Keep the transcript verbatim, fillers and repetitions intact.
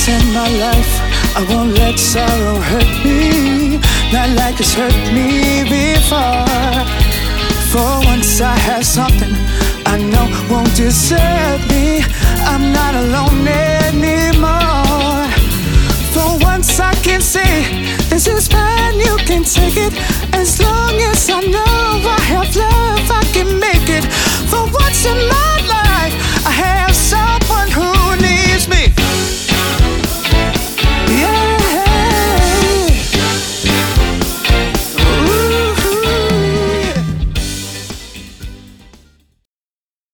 once in my life, I won't let sorrow hurt me, not like it's hurt me before. For once I have something I know won't desert me. I'm not alone anymore. For once I can say, this is fine, you can take it. As long as I know I have love, I can make it. For once in my